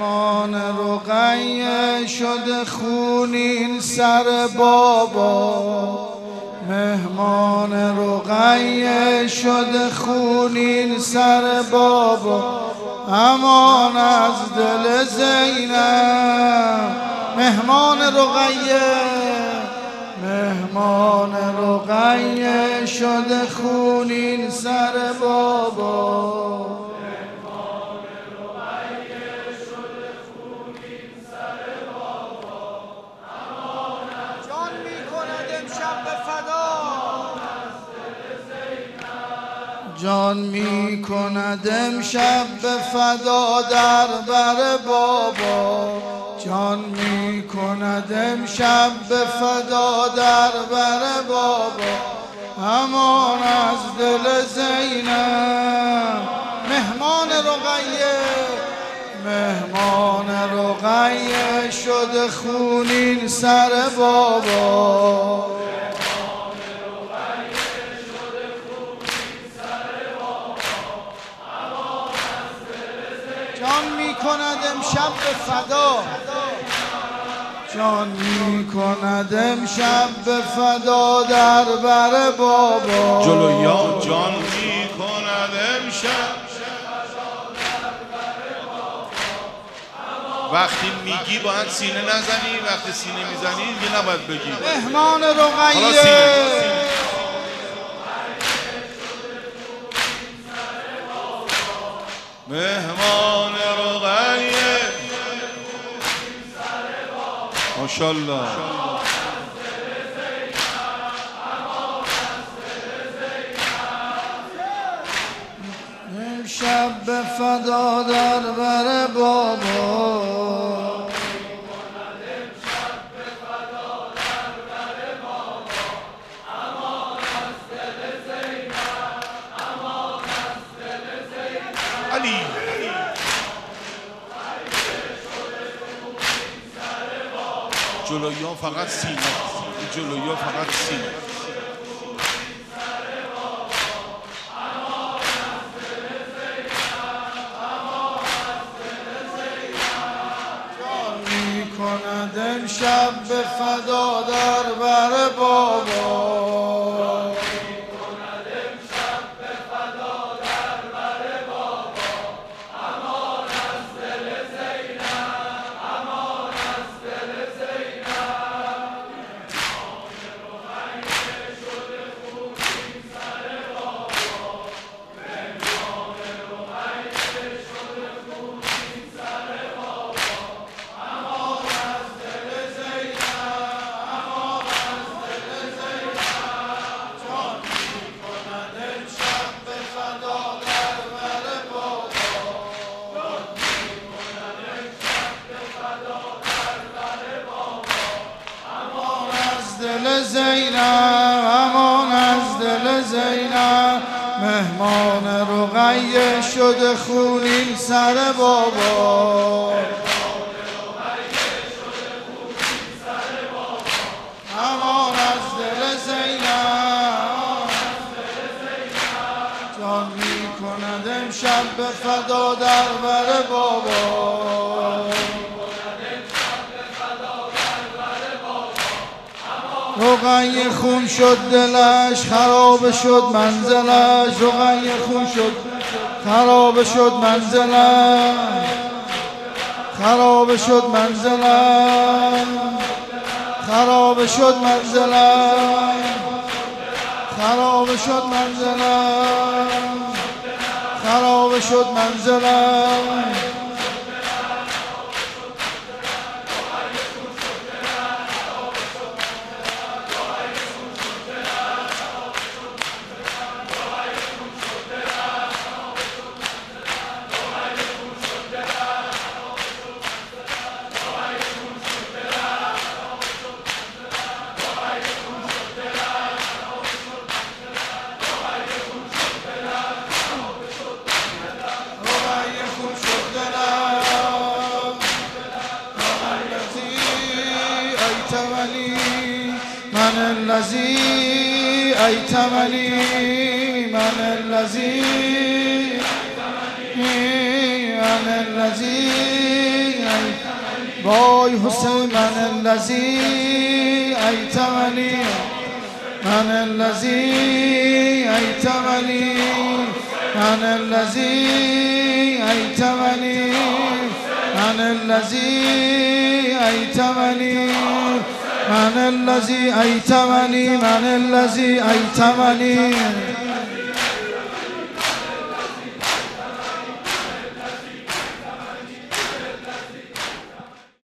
مهمان رقیه شده خونین سر بابا، مهمان رقیه شده خونین سر بابا، امان از دل زینب. مهمان رقیه، مهمان رقیه شده خونین سر بابا، جان می کند امشب به فدا در بر بابا، جان می کند امشب به فدا در بر بابا، امان از دل زینب. مهمان رقیه، مهمان رقیه شده خونین سر بابا، جان می کند امشب به فدا، جان می کند امشب به فدا در بر بابا. جلویا جان می کند امشب. وقتی میگی باید سینه نزنی، وقتی سینه میزنی دیگه نباید بگی. مهمان رقیه، مهمان رقیه، ماشاءالله. امشب به فدا در بر بابا، علی جلویا فقط سینه، جلویا فقط سینه. جان می کند امشب به فدا در بر بابا، دل زینب، امان از دل زینب. مهمان رقیه شده خونین سر بابا، امان از دل زینب. جان می کند امشب به فدا در بر بابا، رقیه خون شد دلش خراب شد منزلش، رقیه خون شد خراب شد منزلش، خراب شد منزلش، خراب شد منزلش، خراب شد منزلش، خراب شد منزلش. من الذي أيتمني، من الذي، من الذي وای حسین من الذی ایتمنی من الذی ایتمنی من الذی ایتمنی من الذی ایتمنی من الذی ایتمنی من الذی ایتمنی